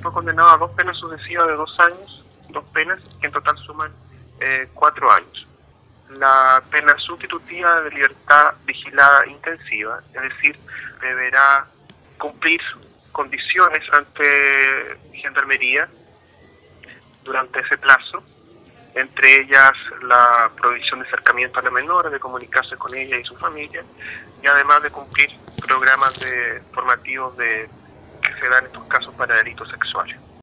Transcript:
fue condenado a 2 penas sucesivas de 2 años, 2 penas que en total suman 4 años. La pena sustitutiva de libertad vigilada intensiva, es decir, deberá cumplir condiciones ante Gendarmería durante ese plazo, entre ellas la prohibición de acercamiento a la menor, de comunicarse con ella y su familia, y además de cumplir programas formativos que se dan en estos casos para delitos sexuales.